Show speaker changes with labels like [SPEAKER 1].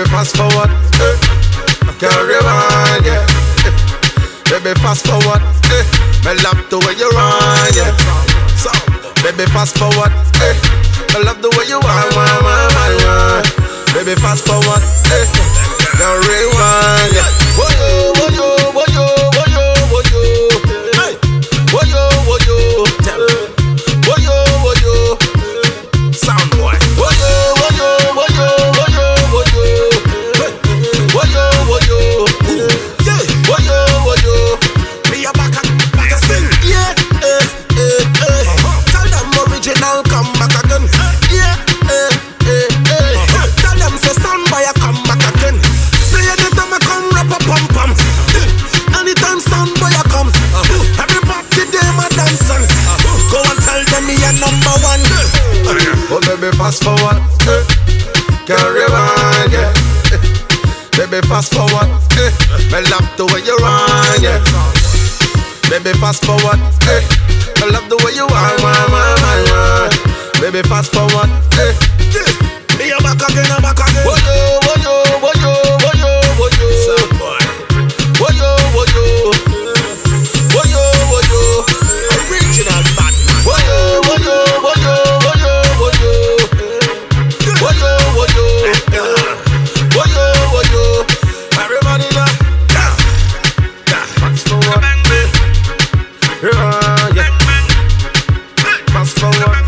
[SPEAKER 1] Baby, fast forward. Can't rewind, yeah. Baby, fast forward. Me love the way you run, yeah. So, baby, fast forward. I love the way you run. Baby, fast forward. Can't rewind, yeah. Woyo, woyo, woyo, woyo, woyo. Hey, woyo, woyo. Woyo, woyo. Sound boy. Woyo, woyo, woyo, woyo, woyo. Woyo, woyo. Yeah. Woyo, woyo. Me a back and sing. Yeah. Tell them original come back again. Yeah. Tell them say sound boy come back again. Say anytime I come rap a pum pum. Anytime sound boy come. Everybody them a dancing. Go and tell them me a number one. Oh baby, fast forward. Can't rewind, yeah. Baby, fast forward. Me love the way you run, yeah. Baby, fast forward. I love the way you run. Baby, fast forward. Me a back again, I'm back again. Woyo, woyo, woyo, woyo, woyo. Woyo, woyo. Woyo, woyo. Original bad man. Woyo, woyo, woyo, woyo, woyo. Woyo, woyo. Woyo, woyo. Everybody now. Fast forward. Yeah. Fast forward.